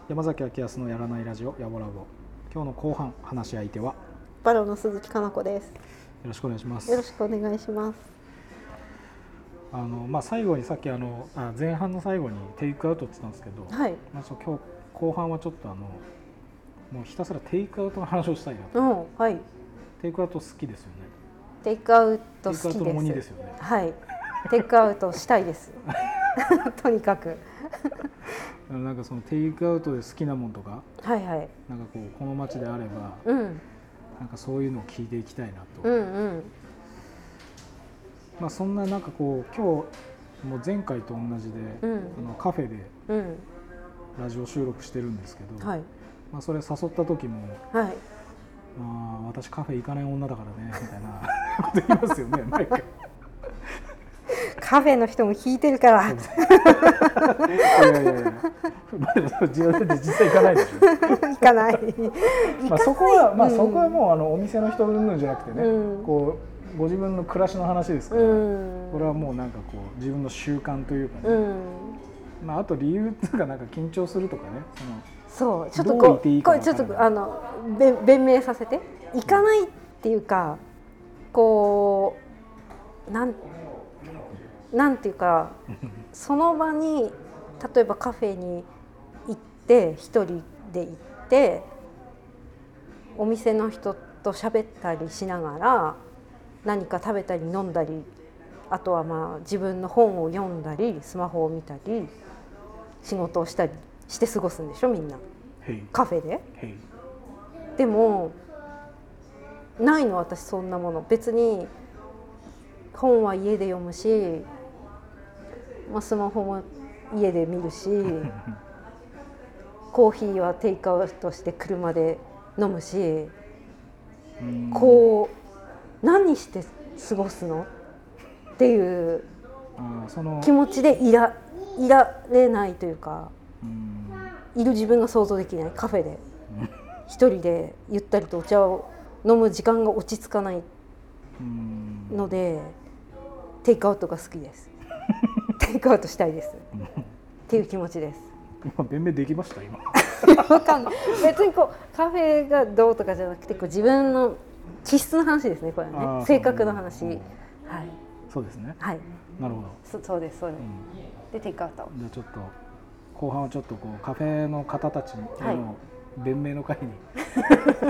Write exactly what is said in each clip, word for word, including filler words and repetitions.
山崎明康のやらないラジオやぼラボ。今日の後半、話し相手はバロの鈴木かな子です。よろしくお願いします。 よろしくお願いします。 あのまあ、最後にさっきあのあ前半の最後にテイクアウトって言ったんですけど、 はい。 まあ、そう今日後半はちょっとあのもうひたすらテイクアウトの話をしたいなと。 うん、はい。 テイクアウト好きですよね。 テイクアウト好きです。 テイクアウトの鬼ですよね。 はい。テイクアウトしたいです。とにかく。 なんかそのテイクアウトで好きなもんとか、 はいはい。 なんかこうこの街であれば、 うん。 なんかそういうのを聞いていきたいなと。 うんうん。 まあそんななんかこう今日もう前回と同じで、 うん、 あのカフェでうんラジオ収録してるんですけど、 はい。 まあそれ誘った時も、 はい。 まあ私カフェ行かない女だからねみたいなこと言いますよね毎回。 カフェの人も聞いてるから。いやいやいや、まあ自分で実際行かないでしょ。 行かない。 まあそこはまあそこはもうあのお店の人云々じゃなくてね、 うん、 こうご自分の暮らしの話ですから、 うん、 これはもうなんかこう自分の習慣というかね、 うん、 まああと理由っていうかなんか緊張するとかね、 そのそうちょっとこうこれちょっとあの弁明させて、行かないっていうか、こうなんなんていうかその場に例えばカフェに行って一人で行ってお店の人と喋ったりしながら何か食べたり飲んだり、あとはまあ自分の本を読んだりスマホを見たり仕事をしたりして過ごすんでしょみんなカフェで。でもないの私そんなもの。別に本は家で読むし、まあ、スマホも家で見るしコーヒーはテイクアウトして車で飲むし、こう何して過ごすのっていう気持ちでいら、いられないというか、いる自分が想像できない。カフェで一人でゆったりとお茶を飲む時間が落ち着かないのでテイクアウトが好きです。テイクアウトしたいですっていう気持ちです。 今弁明できました今。 わかんない。別にこうカフェがどうとかじゃなくて、こう自分の気質の話ですね。これね、性格の話。はい。 そうですね。 はい。 なるほど。 そ、そうですそうです。うん、でテイクアウト。 じゃあちょっと後半はちょっとこうカフェの方たちへの弁明の会に、はい、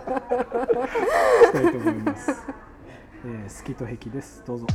したいと思います。えー、好きと癖です。どうぞ。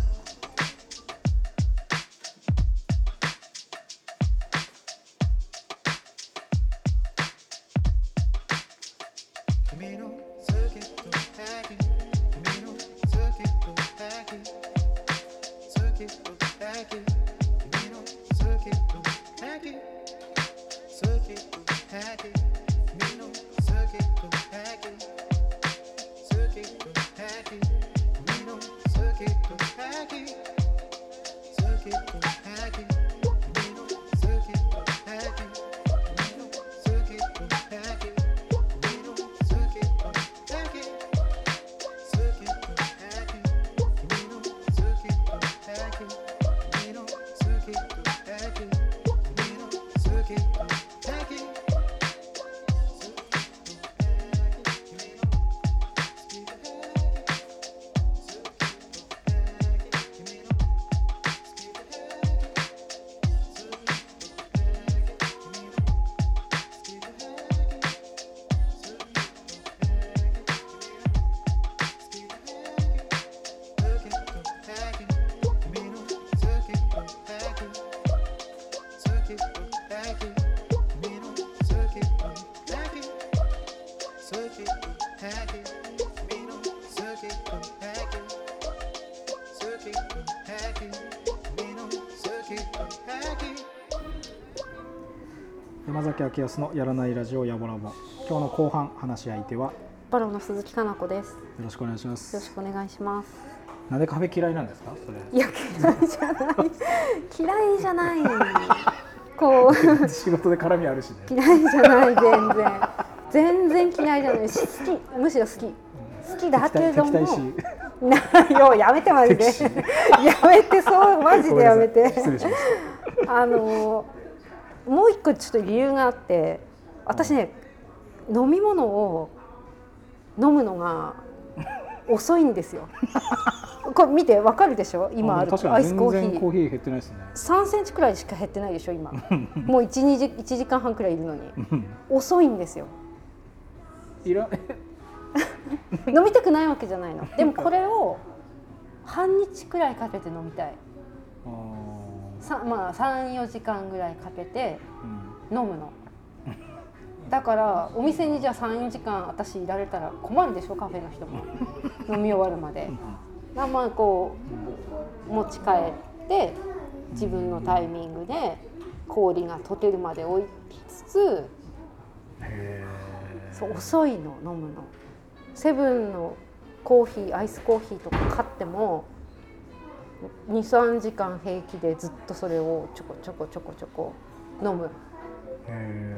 山崎明康のやらないラジオやぼラボ。今日の後半、話し相手はバロの鈴木かな子です。よろしくお願いします。 よろしくお願いします。 なんでカフェ嫌いなんですか？それ。 いや嫌いじゃない嫌いじゃないこう仕事で絡みあるしね。 嫌いじゃない全然全然嫌いじゃないし、好き、むしろ好き好きだけどもなよやめてマジでやめてそうマジでやめて失礼しました。 あのもう一個ちょっと理由があって、 私ね、飲み物を飲むのが遅いんですよ。これ見てわかるでしょ。今あるアイスコーヒー。 全然コーヒー減ってないですね。 さんセンチくらいしか減ってないでしょ今。もういち、にじ、いちじかんはんくらいいるのに遅いんですよ。 いら飲みたくないわけじゃないの。でもこれを半日くらいかけて飲みたい。さまあさん、よじかんぐらいかけて飲むの。だからお店にじゃあさん、よじかん私いられたら困るでしょ、カフェの人も飲み終わるまで。まあこう持ち帰って自分のタイミングで氷が溶けるまで置きつつ、へー、そう遅いの飲むの。セブンのコーヒー、アイスコーヒーとか買ってもに、さんじかん平気でずっとそれをちょこちょこちょこちょこ飲む。 へ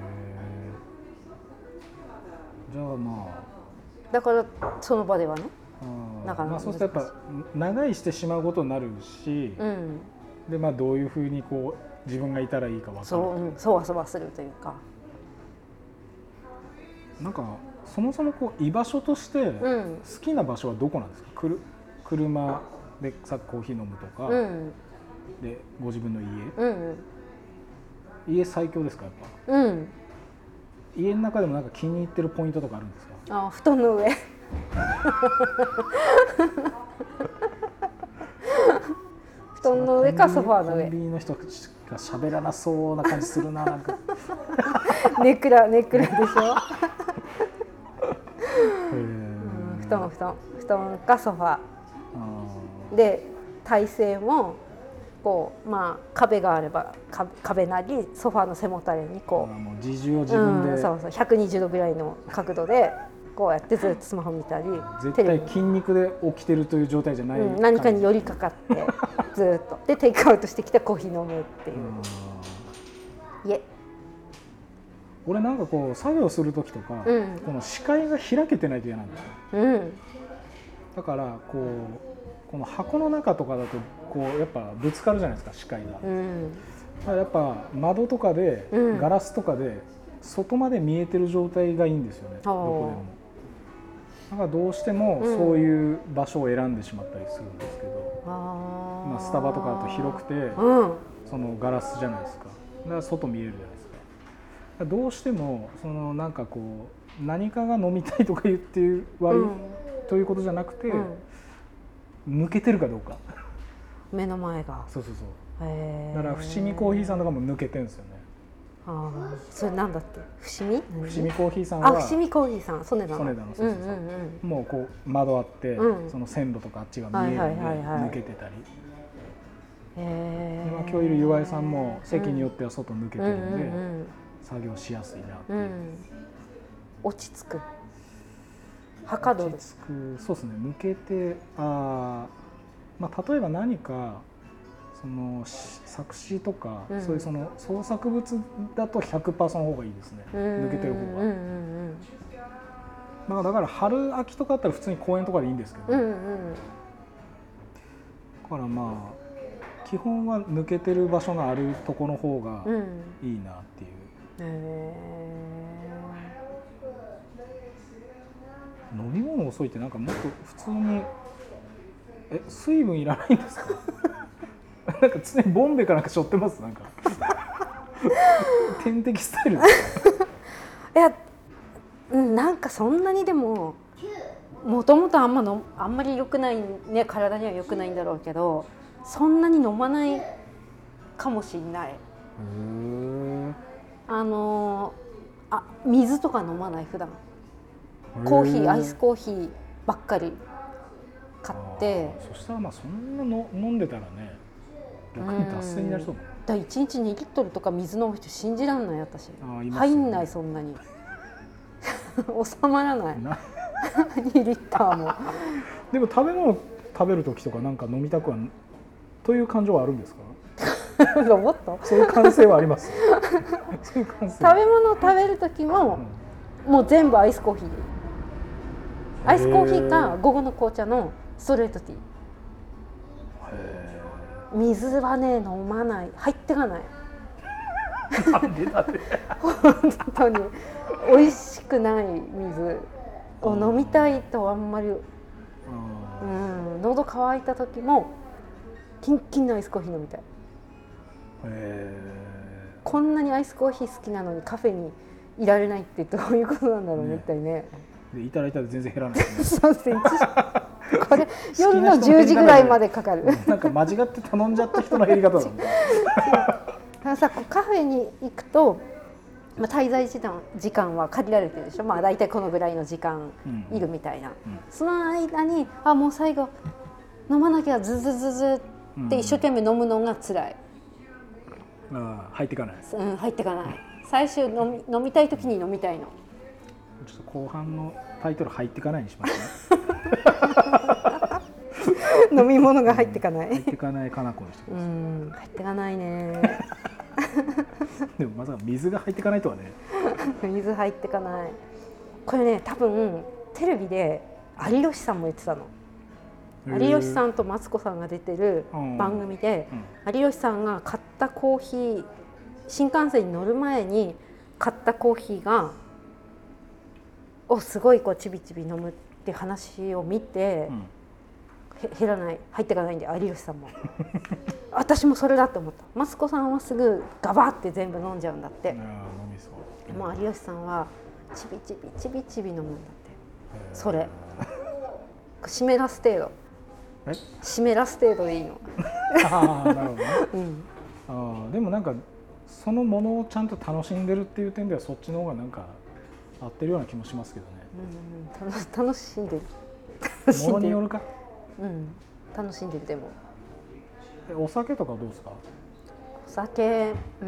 ー、じゃあまあだからその場ではね、 なかなか、まあ、そうするとやっぱ長居してしまうことになるし、うん、でまあどういうふうにこう自分がいたらいいか分かる。 そう、うん、そわそわするというか、 なんかそもそもこう居場所として好きな場所はどこなんですか。くる車でさコーヒー飲むとか、うん、でご自分の家、うん、家最強ですかやっぱ、うん、家の中でもなんか気に入ってるポイントとかあるんですか。 あ、布団の上布団の上かソファーの上。 コンビニの人が喋らなそうな感じするな、なんかネクラネクラでしょうん、布団布団布団かソファーで、体勢もこう、まあ、壁があれば壁なりソファーの背もたれにこう、 もう自重を自分で、 うん、そうそうひゃくにじゅうどぐらいの角度でこうやってずっとスマホ見たり、 絶対筋肉で起きてるという状態じゃない、うん、 何かに寄りかかってずっとでテイクアウトしてきたコーヒー飲むっていう。いえ、 俺なんかこう作業する時とか、うん、この視界が開けてないと嫌なんだよ、うん、だからこうこの箱の中とかだとこうやっぱぶつかるじゃないですか視界が、うん、だからやっぱ窓とかで、うん、ガラスとかで外まで見えてる状態がいいんですよね、どこでも。だからどうしてもそういう場所を選んでしまったりするんですけど、うん、まあ、スタバとかだと広くて、うん、そのガラスじゃないですか、だから外見えるじゃないですか。だからどうしてもそのなんかこう何かが飲みたいとか言って悪い、うん、ということじゃなくて、うん、抜けてるかどうか、 目の前が。 そうそうそう。へー。だから伏見コーヒーさんとかも抜けてるんですよね。 ああ、それなんだっけ、伏見？ 伏見コーヒーさんは、 あ、伏見コーヒーさん、曽根田の。 曽根田の、そうそうそう。うんうんうん、もうこう窓あって、うん、その線路とかあっちが見えるんで抜けてたり。へえ。今今日いる岩井さんも席によっては外抜けてるんで、うんうんうん、作業しやすいなっていう。うん、 落ち着く。はかどる。 落ち着く。そうですね。抜けて、ああ、まあ例えば何か。その作詞とか、うん、そういうその創作物だと ひゃくパーセント の方がいいですね、抜けてる方が、うんうんうん、まあ、だから春秋とかだったら普通に公園とかでいいんですけど、うんうん、だからまあ基本は抜けてる場所があるとこの方がいいなっていう、うん、飲み物遅いってなんかもっと普通にえ水分いらないんですかなんか常にボンベかなんか背負ってますなんか点滴スタイルですかいや、なんかそんなにでももともとあんまのあんまり良くないね、体には良くないんだろうけど、そんなに飲まないかもしれない。へー。あのあ水とか飲まない普段。コーヒー、アイスコーヒーばっかり買って。 そしたらまあそんなの飲んでたらね。逆に脱水になりそうだね。 だいちにちにリットルとか水飲む人信じらんない私。入んないそんなに収まらないにリッターもでも食べ物食べる時とかなんか飲みたくはという感情はあるんですかロボットそういう感性はありますそういう感性。 食べ物を食べる時も、うん、もう全部アイスコーヒーでいい。アイスコーヒーか午後の紅茶のストレートティー。水はね飲まない、入ってかないなんでだって本当に美味しくない水を飲みたいとあんまり、うん、喉乾いた時もキンキンのアイスコーヒー飲みたい。へー、こんなにアイスコーヒー好きなのにカフェにいられないってどういうことなんだろうね、一体ね。 でいただいたら全然減らないですね。 そうですね。これ夜のじゅうじぐらいまでかかる。 なんか間違って頼んじゃった人の減り方なんだ。 だからさ、カフェに行くと、まあ、滞在時間時間は限られてるでしょ。まあだいたいこのぐらいの時間いるみたいな。うんうん、その間にあもう最後飲まなきゃズズズズって一生懸命飲むのが辛い。 うん、あ入っていかない。 うん、入っていかない。最終飲み飲みたい時に飲みたいの。 ちょっと後半のタイトル入っていかないにしますね。 飲み物が入っていかない。 入っていかないかなこにしてください。うん、 入っていかないね。 でもまさか水が入っていかないとはね。 水入っていかない。これね、多分テレビで有吉さんも言ってたの。有吉さんとマツコさんが出てる番組で、うん、有吉さんが買ったコーヒー、新幹線に乗る前に買ったコーヒーがをすごいこうちびちび飲むって話を見て、うん、へ減らない、入っていかないんで有吉さんも私もそれだと思った。マツコさんはすぐガバって全部飲んじゃうんだって。でも有吉さんはちびちびちびちび飲むんだって。それ湿らす程度、湿らす程度でいいの。 ああなるほどね、うん、あでもなんかそのものをちゃんと楽しんでるっていう点ではそっちの方がなんか合ってるような気もしますけどね。 うん、楽, 楽しんでる。 ものによるか。 うん、楽しんでる。でもお酒とかどうですか？ お酒、うん、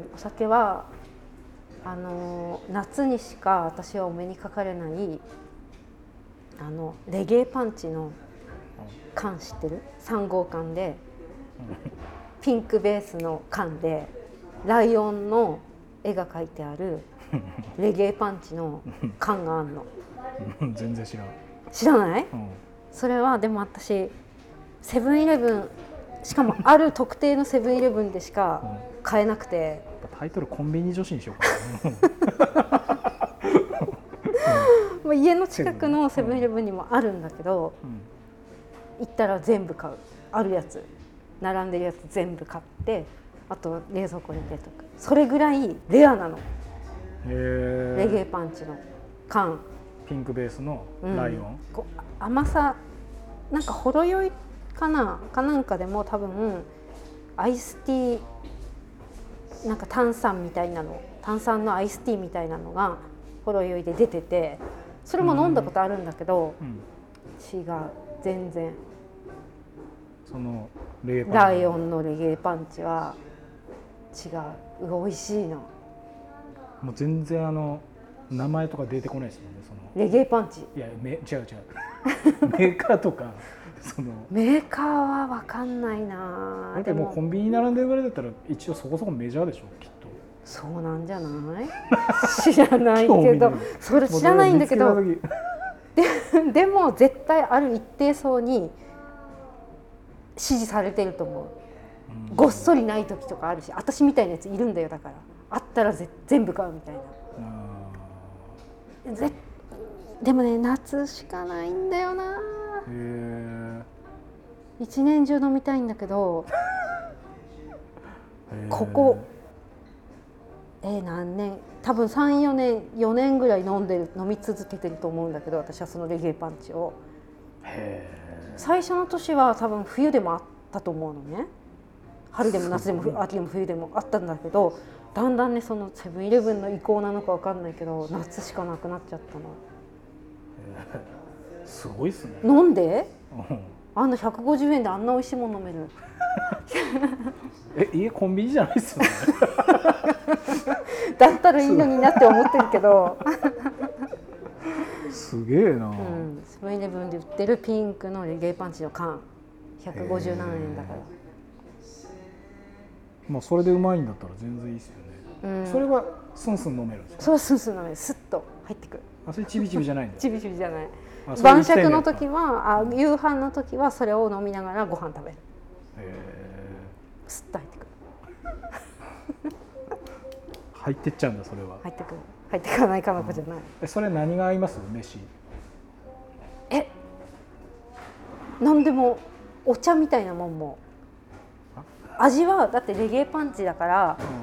お酒はあの夏にしか私はお目にかかれないあのレゲエパンチの缶知ってる？さん号缶でピンクベースの缶でライオンの絵が描いてあるレゲエパンチの缶があるの。 全然知らん。 知らない？うん、それはでも私セブンイレブン、しかもある特定のセブンイレブンでしか買えなくて、 うん、タイトルコンビニ女子にしようかな。 家の近くのセブンイレブンにもあるんだけど、うん、行ったら全部買う。あるやつ並んでるやつ全部買って、あと冷蔵庫に入れとく。それぐらいレアなの。へレゲエパンチの缶、 ピンクベースのライオン、うん、 こう甘さなんかほろ酔いかなかなんかでも多分アイスティーなんか炭酸みたいなの、炭酸のアイスティーみたいなのがほろ酔いで出てて、それも飲んだことあるんだけど、うん、違う、全然。 そのレゲエパンチ、 ライオンのレゲエパンチは違う、美味しいの。 もう全然あの名前とか出てこないですもんね。そのレゲエパンチ、 いやめ違う違うメーカーとかそのメーカーは分かんないな。 だってもうコンビニに並んでるぐらいだったら一応そこそこメジャーでしょきっと。 そうなんじゃない知らないけどそれ知らないんだけどで, でも絶対ある一定層に支持されてると思う、うん、ごっそりない時とかあるし、私みたいなやついるんだよ。だからあったらぜ全部買うみたいな。ぜでもね、夏しかないんだよな。へ一年中飲みたいんだけどここえー、何年、多分さん、よねん、よねんぐらい飲んでる飲み続けてると思うんだけど、私はそのレゲエパンチを。へ最初の年は多分冬でもあったと思うのね。春でも夏でも秋でも冬でもあったんだけど、だんだんね、そのセブンイレブンの意向なのか分かんないけど夏しかなくなっちゃったの。 へすごいっすね。 飲んで、うん、あんなひゃくごじゅうえんであんな美味しいもの飲めるえ家コンビニじゃないっすよねだったらいいのになって思ってるけどすげえな、うん、 セブンイレブンで売ってるピンクのレゲエパンチの缶ひゃくごじゅうななえんだから。 まあそれでうまいんだったら全然いいですよね、うん、それはスンスン飲めるんですか？ そう、スンスン飲める、スッと入ってくる。 あ、それチビチビじゃないんだチビチビじゃない。晩酌の時はあ夕飯の時はそれを飲みながらご飯食べる。へースッと入ってくる入ってっちゃうんだそれは。 入ってくる入ってかないかの子じゃない、うん、 えそれ何が合います飯？ え何でもお茶みたいなもんも味はだってレゲエパンチだから、うん、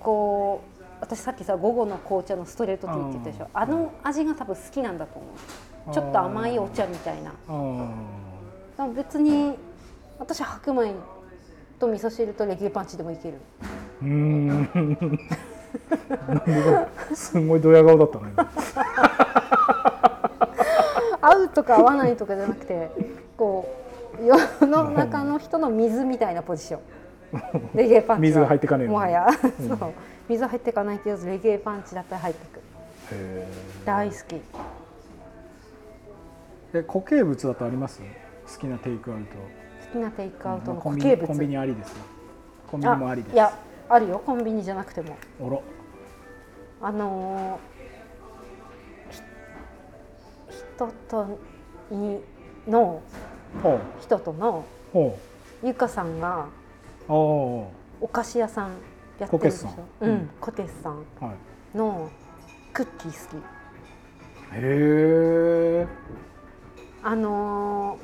こう私さっきさ午後の紅茶のストレートティーって言ったでしょ、あの味が多分好きなんだと思う。ちょっと甘いお茶みたいな。でも別に私白米と味噌汁とレゲエパンチでもいける。 うーんすごいドヤ顔だったね合うとか合わないとかじゃなくてこう世の中の人の水みたいなポジションレゲエパンチ水が入ってかねえもはや、うん、そう水入ってかないけどレゲエパンチだったら入ってくる。へ大好き。 え固形物だとあります？好きなテイクアウト。 好きなテイクアウトの固形物。 コンビニありですよ。コンビニもありです。 いやあるよコンビニじゃなくても。 おろあのー、人とにの人とのゆかさんがお菓子屋さんやってるでしょ。うん、コテスさんのクッキー好き。 へえ。 あの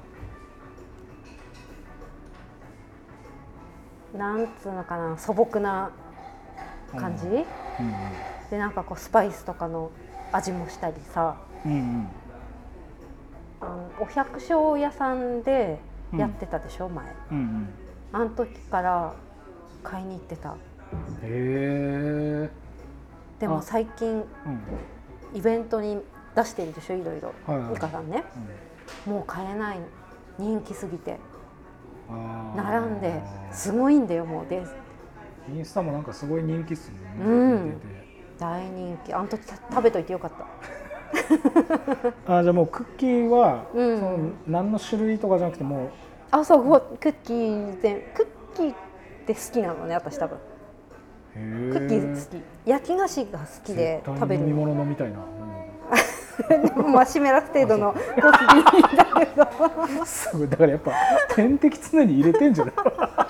ー、なんつうのかな素朴な感じ、うんうん、でなんかこうスパイスとかの味もしたりさ、うんうん、あのお百姓屋さんでやってたでしょ、うん、前、うんうん、あの時から買いに行ってた。へー。でも最近、うん、イベントに出してるでしょいろいろ、はいはい、ゆかさんね、うん、もう買えない人気すぎて並んですごいんだよもうでインスタもなんかすごい人気っすもんね、うん、 大人気。あの時食べといてよかったあじゃあもうクッキーは、うん、その何の種類とかじゃなくてもうあそうクッキーでクッキーって好きなのね私多分。クッキー好き焼き菓子が好きで食べるの。 飲み物飲みたいな、 うん、まあ湿らす程度のコーヒーだけどすごいだからやっぱ点滴常に入れてんじゃない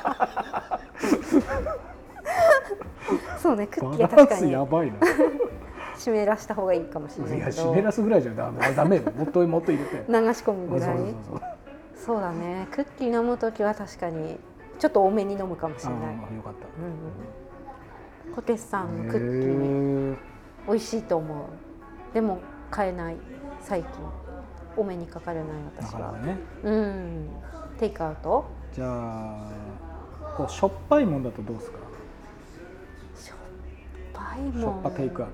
そうねクッキーは確かにやばいな湿らした方がいいかもしれないけど。いや湿らすぐらいじゃダメダメもっともっと入れて流し込むぐらい。そうそうそうそうそうだねクッキー飲むときは確かにちょっと多めに飲むかもしれない。 あよかった、 うん、コテスさんのクッキー美味しいと思う。でも買えない最近お目にかかれない私は。だからね、うん、テイクアウト。 じゃあこうしょっぱいもんだとどうですか？ しょっぱいもん。 しょっぱテイクアウト。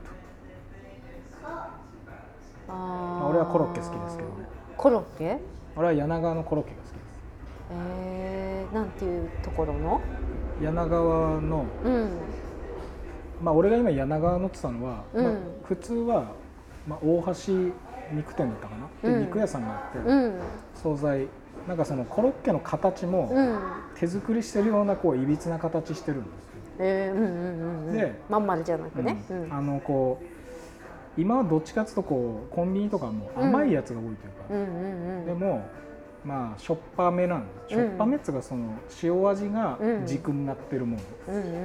あまあ、俺はコロッケ好きですけどね。 コロッケ？ 俺は柳川のコロッケが好きです。 えー、なんていうところの？ 柳川の、うん、まあ俺が今柳川のって言ったのは、うんまあ、普通は、まあ、大橋肉店だったかな、で、うん、肉屋さんがあって、うん、惣菜なんかそのコロッケの形も手作りしてるようなこういびつな形してるんですよ。えーうんうんうん、でまん丸じゃなくね、うんうん、あのこう今はどっちかっていうとこうコンビニとかも甘いやつが多いというか、うんうんうんうん、でもまあしょっぱめなんです、うん、しょっぱめっつうかその塩味が軸になってるもの、うんうんうん、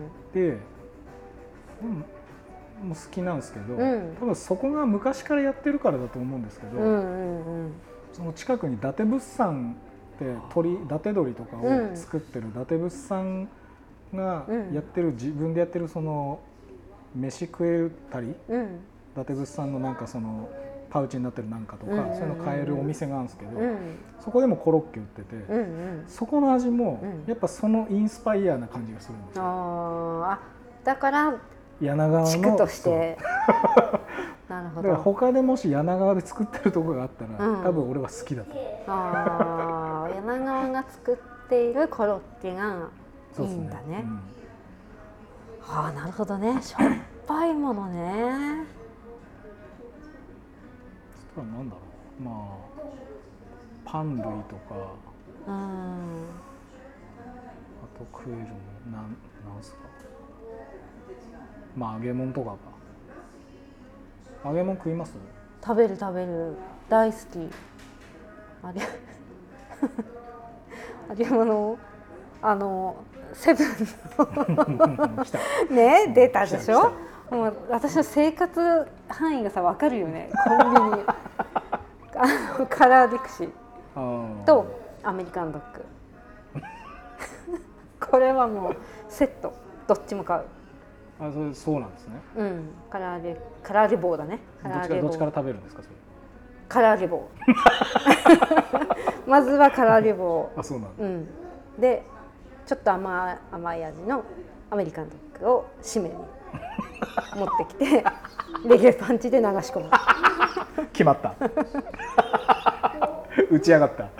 で、うん、もう好きなんですけど、うん、多分そこが昔からやってるからだと思うんですけど、うんうんうん、その近くに伊達物産って鳥伊達鶏とかを作ってる伊達物産がやってる、自分でやってるその飯食えたり、うん、伊達物産のなんかそのパウチになってるなんかとか、うんうんうんうん、そういうの買えるお店があるんですけど、うん、そこでもコロッケ売ってて、うんうん、そこの味もやっぱそのインスパイアな感じがするんですよ。あだから柳川の地区としてなるほど。 だから他でもし柳川で作ってるところがあったら、うん、多分俺は好きだと思う。 あ柳川が作っているコロッケがいいんだね。ね、うん、あなるほどね。しょっぱいものね。 なんだろう、まあパン類とか、うん、あと食えるのなんなんすか、まあ揚げ物とかか。揚げ物食います？ 食べる食べる大好き。揚げ揚げ物あのセブンのね出たでしょ。もう私の生活範囲がさ分かるよね。コンビニあのカラーディクシーとアメリカンドッグこれはもうセットどっちも買う。 あ、それそうなんですね。 うん、唐揚げ唐揚げ棒だね。唐揚げ棒どっちから食べるんですかそれ。 唐揚げ棒まずは唐揚げ棒。 あ、そうなんだ。 うん、でちょっと甘い甘い味のアメリカンドッグを締めに持ってきてレゲエパンチで流し込む決まった打ち上がった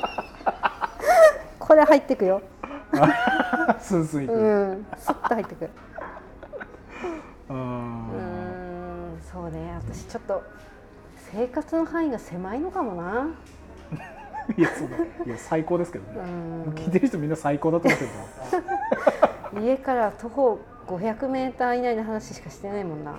これ入ってくよスンスンいく、 うん、スッと入ってくるあ、うーん、そうね、私ちょっと生活の範囲が狭いのかもな。 いや、そうだ、いや最高ですけどね。聞いてる人みんな最高だと思ってると家から徒歩ごひゃくメーター以内の話しかしてないもんな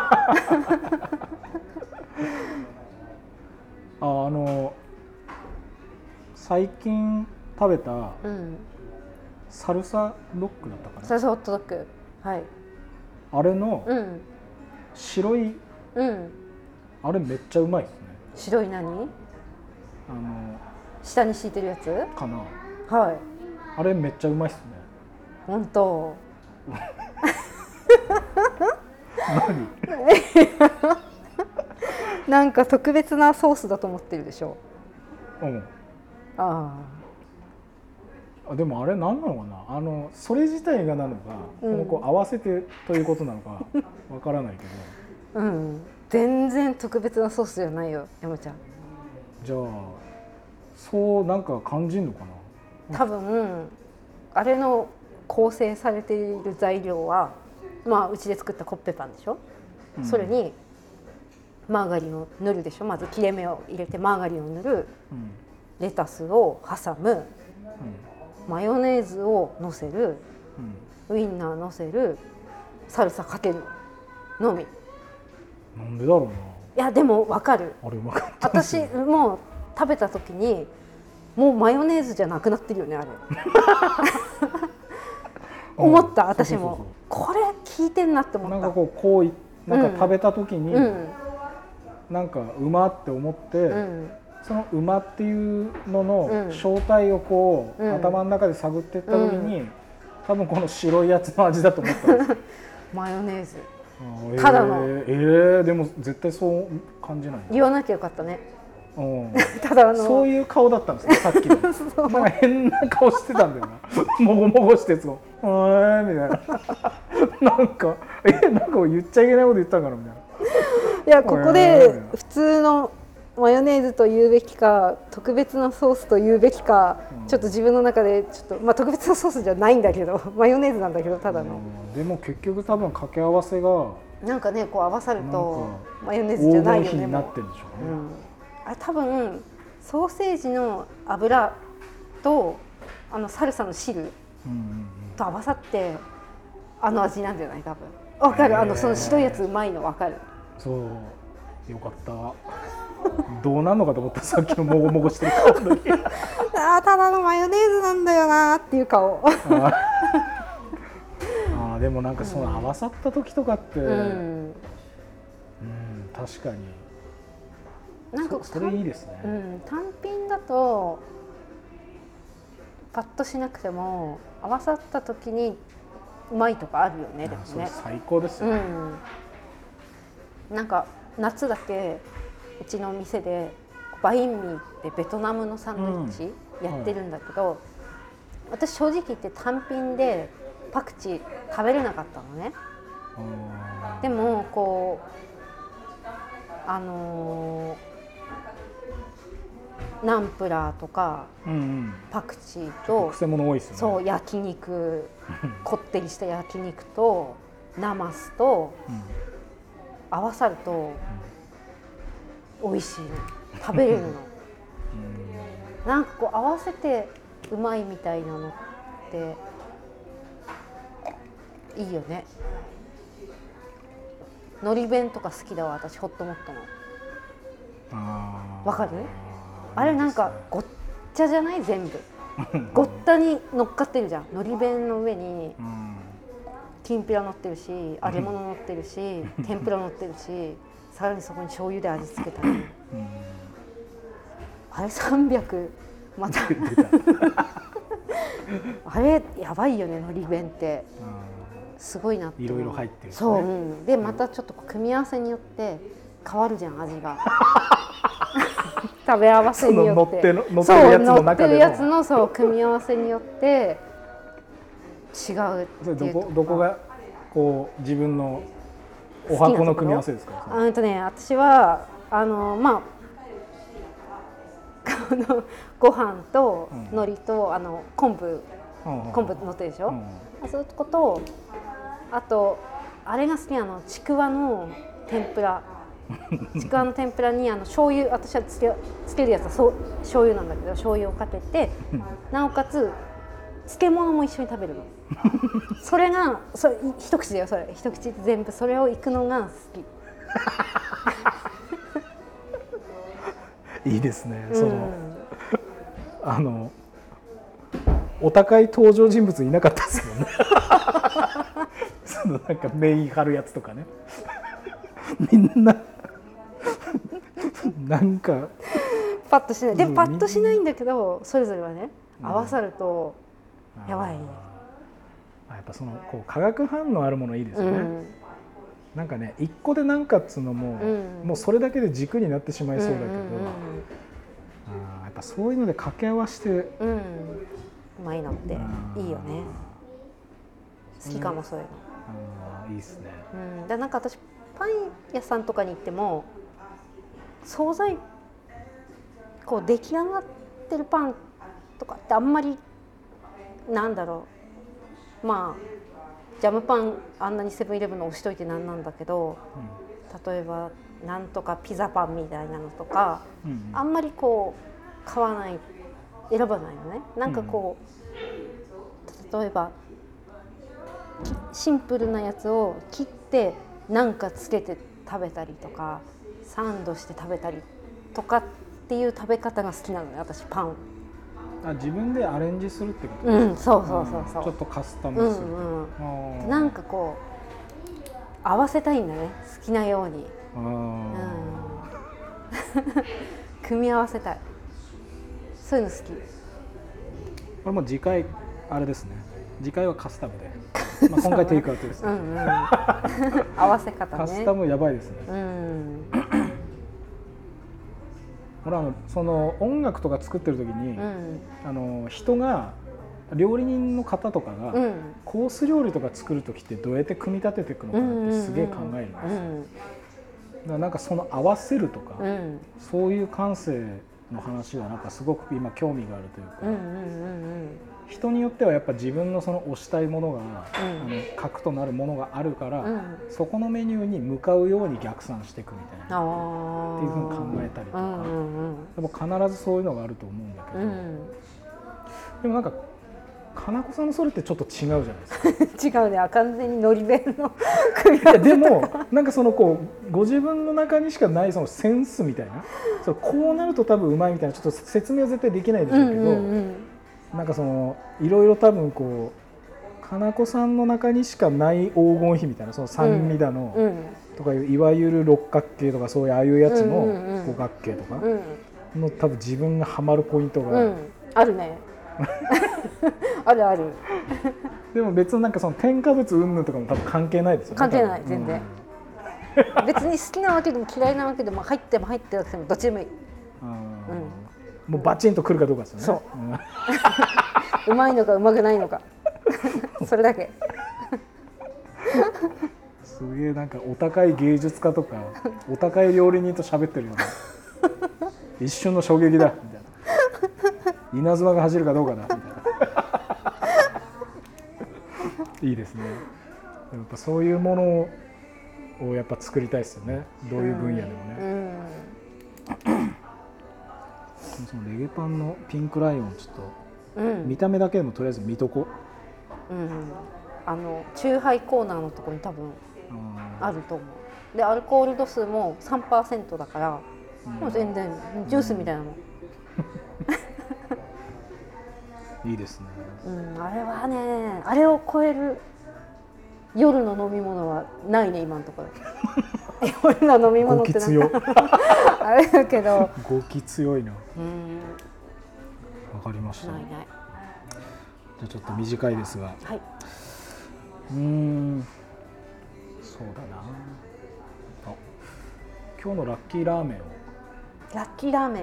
あ、あの最近食べた、うん、サルサドッグだったかな。 サルサホットドッグ、はい、 あれの白い、うん、あれめっちゃうまいですね。 白い何？あの下に敷いてるやつかな。 はい。 あれめっちゃうまいですね。 本当。 何？ なんか特別なソースだと思ってるでしょ。 うん。 ああ。でもあれ何なのかな。あのそれ自体がなのか、うん、こう合わせてということなのかわからないけど。うん。全然特別なソースじゃないよ、山ちゃん。 じゃあそうなんか感じるのかな。 多分あれの構成されている材料は、まあうちで作ったコッペパンでしょ、うん、それにマーガリンを塗るでしょ。まず切れ目を入れてマーガリンを塗る、うん、レタスを挟む、うん、マヨネーズをのせる、うん、ウインナーのせる、サルサかけるのみ。 なんでだろうな。いやでも分かる。 あれうまかった。 私もう食べた時にもうマヨネーズじゃなくなってるよねあれ思った、うん、私も。そうそうそう、これ効いてんなって思った。 なんかこうこうなんか食べた時に、うん、なんかうまって思って、うん、そのうまっていうのの正体をこう、うん、頭の中で探っていった時に、うん、多分この白いやつの味だと思ったんですマヨネーズ、 えー、 ただのえー、でも絶対そう感じない。 言わなきゃよかったね。 うん、ただあのそういう顔だったんですねさっきのなんか変な顔してたんだよなもごもごしてそう「えー」みたいななんかえなんか言っちゃいけないこと言ったんかなみたいな。 いやここで普通のマヨネーズと言うべきか特別なソースと言うべきか、うん、ちょっと自分の中でちょっと、まあ、特別なソースじゃないんだけどマヨネーズなんだけどただの、 うん、でも結局多分掛け合わせがなんかねこう合わさるとマヨネーズじゃないよね。 黄金比になってるんでしょうね、うん、 あれ多分ソーセージの油とあのサルサの汁と合わさってあの味なんじゃない？多分わかる。あのその白いやつうまいのわかる。 そうよかったどうなんのかと思ったさっきのもごもごしてる顔の時あただのマヨネーズなんだよなっていう顔ああでもなんかその合わさった時とかって、うんうん、確かになんかそ, それいいですね、 うん、単品だとパッとしなくても合わさった時にうまいとかあるよね。でもねそれ最高ですよね、 うん、なんか夏だけうちの店でバインミーってベトナムのサンドイッチやってるんだけど、うんはい、私正直言って単品でパクチー食べれなかったのね。でもこうあのー、ナンプラーとか、うんうん、パクチーと癖物多いですよね。 そう焼肉こってりした焼肉とナマスと、うん、合わさると、うん、美味しいの食べれるのなんかこう合わせてうまいみたいなのっていいよね。のり弁とか好きだわ私。ホットモットのわかる？あれなんかごっちゃじゃない？全部ごったに乗っかってるじゃん。のり弁の上にきんぴら乗ってるし、揚げ物乗ってるし、天ぷら乗ってるし、さらにそこに醤油で味付けたり、うん、あれさんびゃくまたあれやばいよね、のり弁ってすごいなって。 いろいろ入ってる、ね、 そう、うん、でまたちょっと組み合わせによって変わるじゃん、味が食べ合わせによって、 乗ってるやつの中でも、 乗ってるやつのそう組み合わせによって違うっていう。 どこどこがこう自分のお箱の組み合わせですか？ あとね、私はあのまあこのご飯と海苔と、うん、あの昆布、うん、昆布乗ってるでしょ、うん、そういうこと、あとあれが好きなの、ちくわの天ぷらちくわの天ぷらにあの醤油、私はつけ、つけるやつはそう醤油なんだけど、醤油をかけて、なおかつ漬物も一緒に食べるのそれがそれ一口だよ、それ一口全部それをいくのが好きいいですね、その、うん、あのお高い登場人物いなかったですもんねそのなんかメイン張るやつとかねみんななんかパッとしない、でもパッとしないんだけど、それぞれはね合わさるとやばい、ね、 やっぱそのこう化学反応あるものいいですよね、うん、なんかね一個で何かっつうのも、うん、もうそれだけで軸になってしまいそうだけど、うんうんうん、あやっぱそういうので掛け合わせて、うん、 うまいのっていいよね。好きかもそういうの。 あいいですね、 うん、だなんか私パン屋さんとかに行っても惣菜こう出来上がってるパンとかってあんまりなんだろう、まあジャムパンあんなにセブンイレブンの押しといてなんなんだけど、うん、例えばなんとかピザパンみたいなのとか、うんうん、あんまりこう買わない選ばないのね。なんかこう、うん、例えばシンプルなやつを切ってなんかつけて食べたりとかサンドして食べたりとかっていう食べ方が好きなのね、私パン。 あ、自分でアレンジするってことですか？うん、そうそうそうそう。 ちょっとカスタムする、 うんうん、なんかこう合わせたいんだね、好きなように。あ、うん、組み合わせたい、そういうの好き。 これも次回あれですね、次回はカスタムでまあ今回テイクアウトですねうん、うん、 合わせ方ね。 カスタムやばいですね、うん、ほらあのその音楽とか作ってる時に、うん、あの人が料理人の方とかが、うん、コース料理とか作る時ってどうやって組み立てていくのかなってすげえ考えるんですよ、うんうんうん、だからなんかその合わせるとか、うん、そういう感性の話はなんかすごく今興味があるというか、うんうんうんうん、人によってはやっぱ自分のその推したいものが、うん、あの核となるものがあるから、うん、そこのメニューに向かうように逆算していくみたいなっていうふうに考えたりとか、うんうんうん、でも必ずそういうのがあると思うんだけど、うん、でもなんか金子さんのそれってちょっと違うじゃないですか違うね、完全にのり弁の組み合わせでもなんかそのこうご自分の中にしかないそのセンスみたいな、そうこうなると多分うまいみたいなちょっと説明は絶対できないでしょうけど、うんうんうん、なんかそのいろいろ多分こう金子さんの中にしかない黄金比みたいな、その三味だの、うんうん、とかいういわゆる六角形とかそういうああいうやつの五角形とかの多分自分がハマるポイントが、うん、 あるねあるあるでも別になんかその添加物云々とかも多分関係ないですよね。 関係ない、全然、うん、別に好きなわけでも嫌いなわけでも入っても入ってなくてもどっちでもいい、うん、 もうバチンとくるかどうかですよね。 そう、うまいのかうまくないのかそれだけすげえなんかお高い芸術家とかお高い料理人と喋ってるような一瞬の衝撃だみたいな、稲妻が走るかどうかだみたいないいですね。やっぱそういうものをやっぱ作りたいですよね、どういう分野でもね、うんうん、そのレゲパンのピンクライオンちょっと、うん、見た目だけでもとりあえず見とこう、うん、 あのチューハイコーナーのところに多分あると思う。でアルコール度数も さんパーセント だから、うん、もう全然ジュースみたいなの、うんいいですね、 うん、あれはね、あれを超える夜の飲み物はないね、今のところ。夜の飲み物ってなんかあれだけど、 語気強いな。 うん、 わかりました。 ないない。 じゃあちょっと短いですが、 はい、 うーん、そうだな。あ、今日のラッキーラーメンを。 ラッキーラーメン。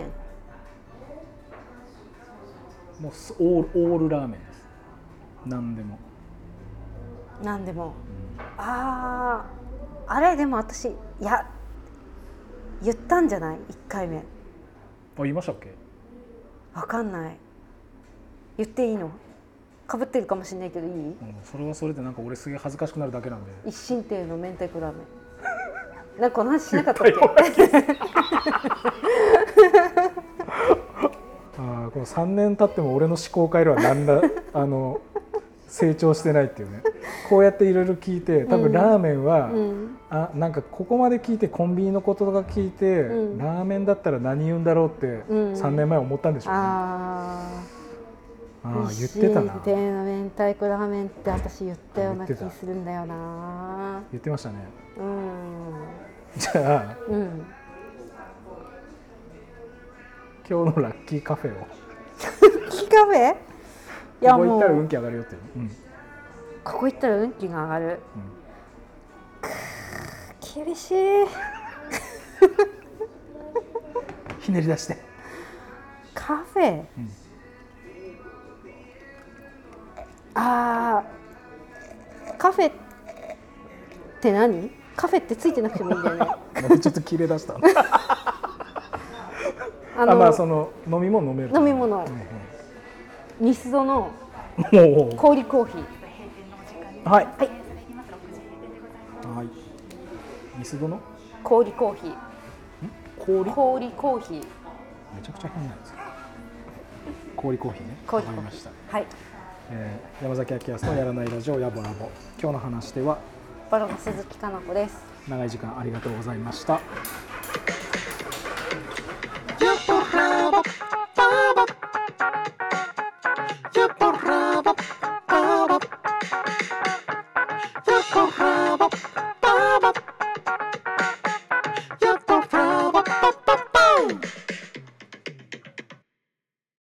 もうオール、オールラーメンです。何でも。 何でも。 うん、 ああ、あれでも私、いや、言ったんじゃない？いっかいめ。あ、 言いましたっけ？ わかんない。言っていいの？かぶってるかもしれないけどいい？うん、 それはそれでなんか俺すげえ恥ずかしくなるだけなんで。 一心亭の明太子ラーメン。なんかこの話しなかったっけ？ あ、このさんねん経っても俺の思考回路はなんだあの成長してないっていうね。こうやっていろいろ聞いて、多分ラーメンは、うん、あ、なんかここまで聞いてコンビニのことが聞いて、うん、ラーメンだったら何言うんだろうってさんねんまえ思ったんでしょうね。うん、ああ、言ってたな。 一心亭の明太子ラーメンって私言ったような気するんだよな。 言ってましたね。 うん。 じゃあ、うん、今日のラッキーカフェを。ラッキーカフェ？ いや、ここ行ったら運気上がるよって。うん、 ここ行ったら運気が上がる。うん、厳しい。 ひねり出して。 カフェ。うん、ああ、カフェって何？カフェってついてなくてもいいんだよね。 またちょっと切れ出した。あのあ、まあその飲み物飲める。 飲み物。うんうん、ミスドの氷コーヒー。 はい。はい。はい。ミスドの氷コーヒー。 氷？ 氷コーヒー。めちゃくちゃ変なんですよ。氷コーヒーね。わかりました。 はい。 えー、山崎明康のやらないラジオやぼラボ。今日の話ではバロの鈴木かな子です。 長い時間ありがとうございました。